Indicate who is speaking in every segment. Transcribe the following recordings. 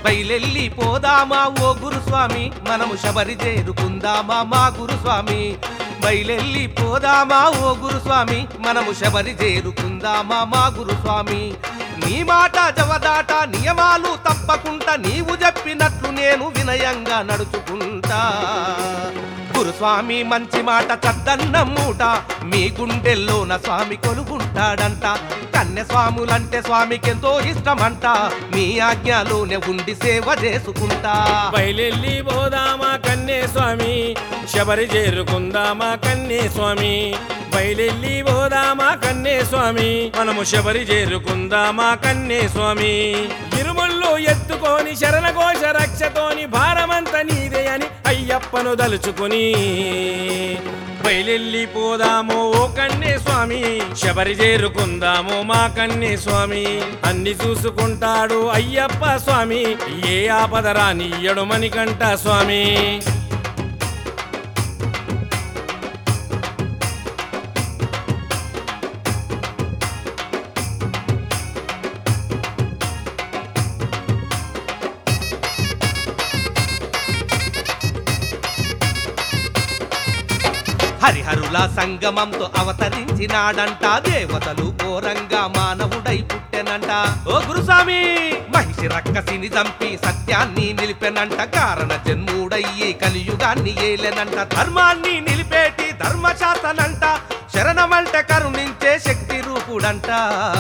Speaker 1: బయలెల్లి పోదామా ఓ గురుస్వామి మనము శబరి చేరుకుందామా మా గురుస్వామి బయలెల్లి పోదామా ఓ గురుస్వామి మనము శబరి చేరుకుందామా మా గురుస్వామి నీ మాట జవదాట నియమాలు తప్పకుండా నీవు చెప్పినట్లు నేను వినయంగా నడుచుకుంటా గురుస్వామి మంచి మాట చద్దన్న మూట మీ గుండెల్లోన స్వామి కొలుగుంటాడంట కన్యస్వాములంటే స్వామికెంతో ఇష్టమంట మీ ఆజ్ఞలోనే ఉండి సేవ చేసుకుంటా
Speaker 2: బయలెల్లి పోదామా కన్నే స్వామి శబరి చేరుకుందామా కన్నే స్వామి బయలెల్లి పోదామా కన్నే స్వామి మనము శబరి చేరుకుందామా కన్నే స్వామి ఇరుముళ్ళు ఎత్తుకొని శరణఘోష రక్షతోని భారమంత నీదే అని అయ్యప్పను దలుచుకుని బయలెల్లి పోదాము ఓ కన్నే స్వామి శబరి చేరుకుందాము మా కన్నే స్వామి అన్ని చూసుకుంటాడు అయ్యప్ప స్వామి ఏ ఆపదరా నీయడు మణికంఠ స్వామి
Speaker 1: హరిహరుల సంగమంతో అవతరించినాడంట దేవతలు ఘోరంగా మానవుడై పుట్టెనంట ఓ గురుస్వామి మహిషి రక్కసిని చంపి సత్యాన్ని నిలిపెనంట కారణ జన్ముడయ్యి కలియుగాన్ని ఏలెనంట ధర్మాన్ని నిలిపేటి ధర్మశాసనంట శరణమంటే కరుణించే శక్తి రూపుడంట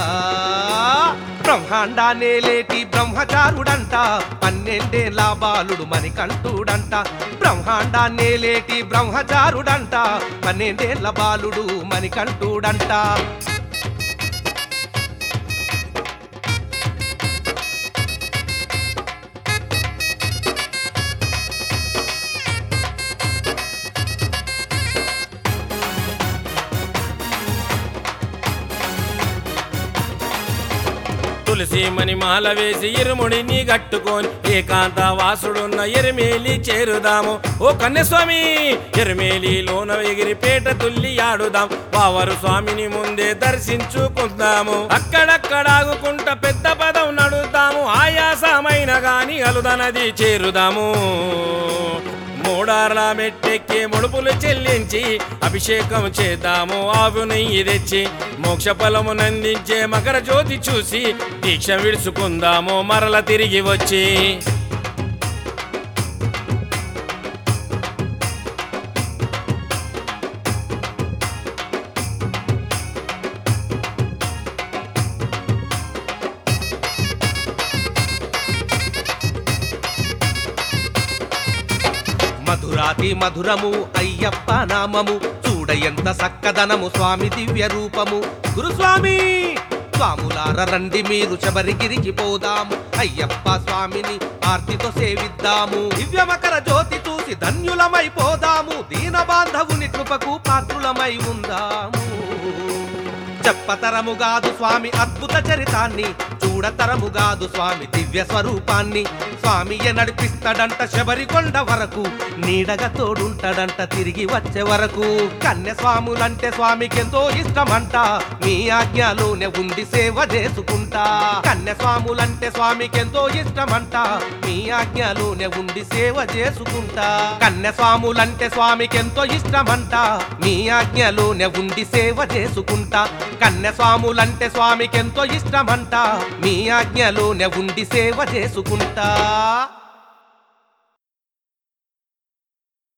Speaker 1: బ్రహ్మాండానే లేటి బ్రహ్మచారుడంట 12 బాలుడు మణికంఠుడంట బ్రహ్మాండాన్నే లేటి బ్రహ్మచారుడంట 12 బాలుడు మణికంఠుడంట
Speaker 2: తులసి మణి మాల వేసి ఇరుముడిని గట్టుకొని ఏకాంత వాసుడున్న ఎరిమేలి చేరుదాము ఓ కన్యస్వామి ఎరిమేలిలోన ఎగిరి పేట తుల్లి ఆడుదాం వావరు స్వామిని ముందే దర్శించుకుందాము అక్కడక్కడాగుకుంట పెద్ద పదం నడుద్దాము ఆయాసమైన గాని అలుదనది చేరుదాము మూడార్ల మెట్టెక్కి ముడుపులు చెల్లించి అభిషేకం చేద్దాము ఆవు నెయ్యి తెచ్చి మోక్ష ఫలము నందించే మకర జ్యోతి చూసి దీక్ష విడుచుకుందాము మరల తిరిగి వచ్చి
Speaker 1: మధురాతి మధురము అయ్యప్ప నామము చూడ ఎంత సక్కదనము స్వామి దివ్య రూపము గురుస్వామి స్వాములార రండి మీరు శబరిగిరికి పోదాము అయ్యప్ప స్వామిని ఆర్తితో సేవిద్దాము దివ్య మకర జ్యోతి చూసి ధన్యులమైపోదాము దీన బాంధవుని కృపకు పాత్రులమై ఉందాము చెప్పతరముగాదు స్వామి అద్భుత చరితాన్ని చూడతరముగాదు స్వామి దివ్య స్వరూపాన్ని స్వామియే నడిపిస్తాడంట శబరికొండ వరకు నీడగా తోడుంటాడంట తిరిగి వచ్చే వరకు కన్యస్వాములంటే స్వామికెంతో ఇష్టమంట మీ ఆజ్ఞలోనే ఉండి సేవ చేసుకుంటా కన్యస్వాములంటే స్వామికెంతో ఇష్టమంట మీ ఆజ్ఞలోనే ఉండి సేవ చేసుకుంటా కన్యస్వాములంటే స్వామికెంతో ఇష్టమంట మీ ఆజ్ఞలోనే ఉండి సేవ చేసుకుంటా కన్యస్వాములంటే స్వామికెంతో ఇష్టమంట మీ ఆజ్ఞలోనే ఉండి సేవ చేసుకుంటా